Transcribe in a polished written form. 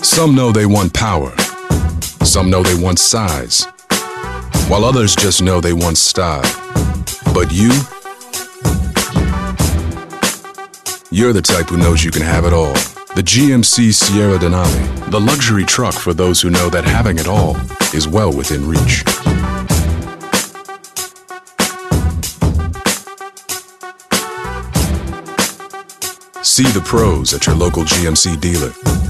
Some know they want power. Some know they want size. While others just know they want style. But you're the type who knows you can have it all. The GMC Sierra Denali, the luxury truck for those who know that having it all is well within reach. See the pros at your local GMC dealer.